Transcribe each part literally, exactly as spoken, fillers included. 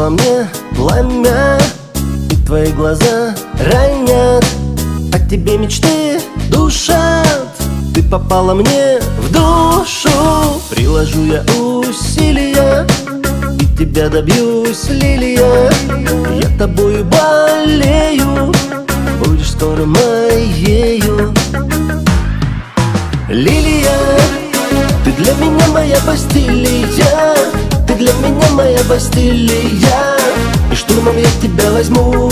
во мне пламя, и твои глаза ранят, а тебе мечты душат. Ты попала мне в душу, приложу я усилия, и тебя добьюсь, лилия. Я тобою болею, будешь скоро моею. Лилия, ты для меня моя Бастилия, ты для меня моя Бастилия, и штурмом я тебя возьму.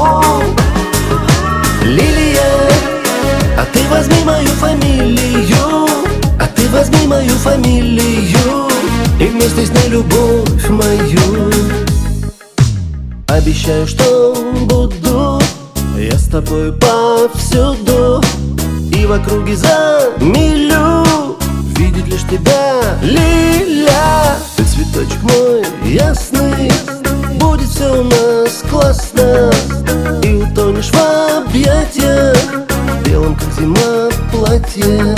Лилия, а ты возьми мою фамилию, а ты возьми мою фамилию, и вместе с ней любовь мою. Обещаю, что буду я с тобой повсюду, и в округе за милю видеть лишь тебя, Лиля. Ты цветочек мой ясный, будет все у нас классно, и утонешь в объятиях, белом как зима платье.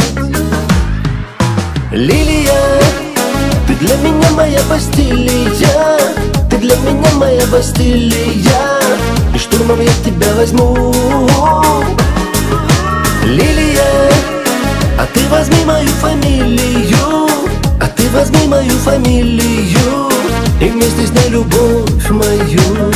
Лилия, ты для меня моя Бастилия, ты для меня моя Бастилия, и штурмом я тебя возьму. Лилия, а ты возьми мою фамилию, а ты возьми мою фамилию, и вместе с ней любовь мою.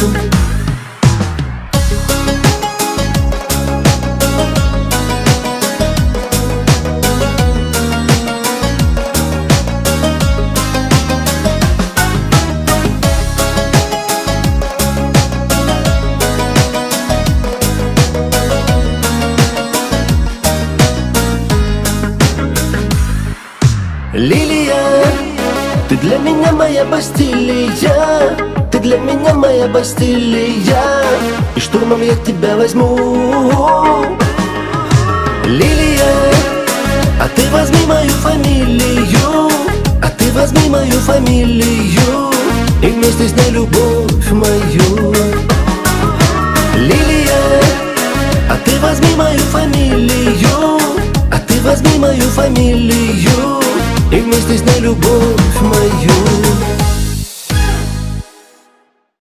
Лилия, ты для меня моя Бастилия, ты для меня моя Бастилия, и штурмом я тебя возьму. Лилия, а ты возьми мою фамилию, а ты возьми мою фамилию, и вместе с ней любовь мою.